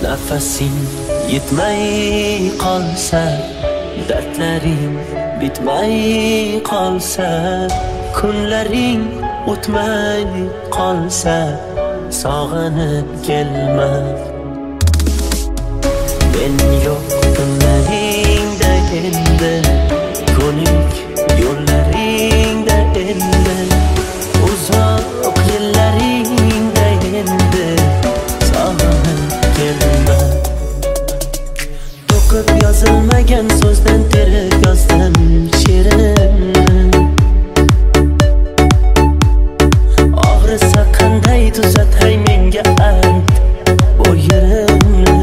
Nafasing yetmay qolsa, dardlaring bitmay qolsa, kunlaring o'tmay qolsa, sog'inib kelma. Men yo'q kunlaringda endi, ko'nik yo'llaringda endi, uzoq yillaringda endi, sog'inib kelma. To'qib yozilmagan so'zdan terib yozdim she'rimni. Og'risa qanday tuzatay menga ayt bu yerimni.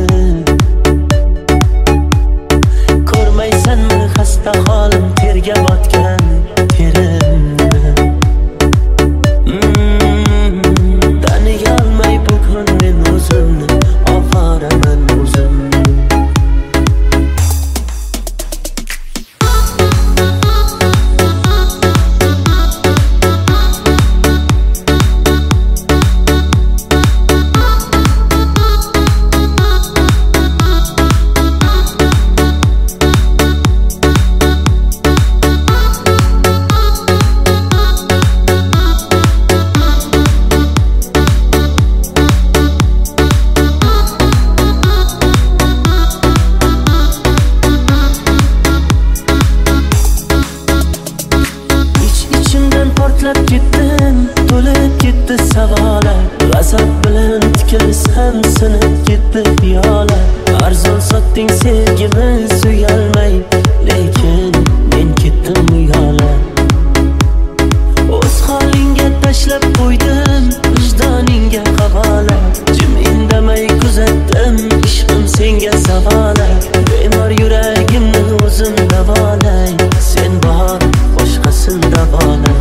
Ko'rmaysanmi xasta holim, terga botgan terimni. Taniyolmay bugun men o'zimni, ovoraman o'zimni. Portlab ketdim, to'lib ketdi savolar. G'azab bilan tikilsam sinib ketdi piyola. Arzon sotding sevgimiz uyalmay, lekin men ketdim uyola. O'z holingga tashlab qo'ydim, vijdoningga havola. Jim indamay kuzatdim, ishqim senga savola. Bemor yuragimni o'zim davolay, sen bor boshqasin davola.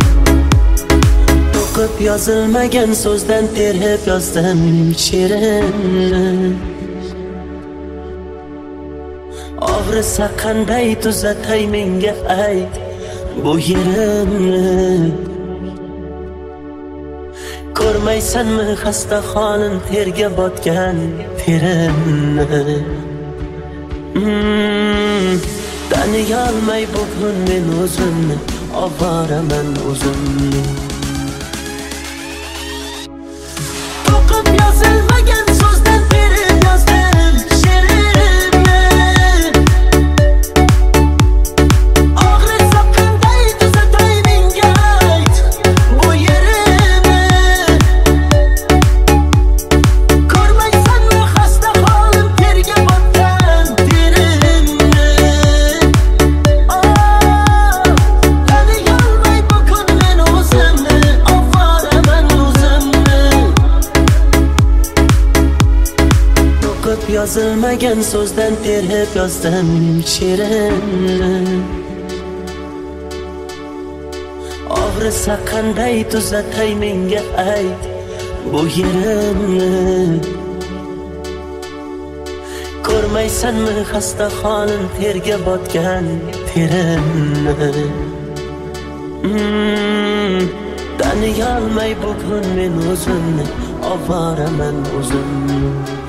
To'qib yozilmagan so'zdan terib yozdim she'rimni. Og'risa qanday tuzatay menga ayt bu yerimni. Ko'rmaysanmi xasta holim, terga botgan terimni. Taniyolmay bugun men o'zimni, ovoraman o'zimni. Yozilmagan so'zdan terib yozdim she'rimni. Og'risa qanday tuzatay menga ayt bu yerimni. Ko'rmaysanmi xasta holim, terga botgan terimni. Taniyolmay bugun men o'zimni, ovoraman o'zimni. To'qib yozilmagan so'zdan terib yozdim she'rimni. Og'risa qanday tuzatay menga ayt bu yerimni. Ko'rmaysanmi xasta holim, terga botgan terimni. Taniyolmay bugun men o'zimni, ovoraman o'zimni.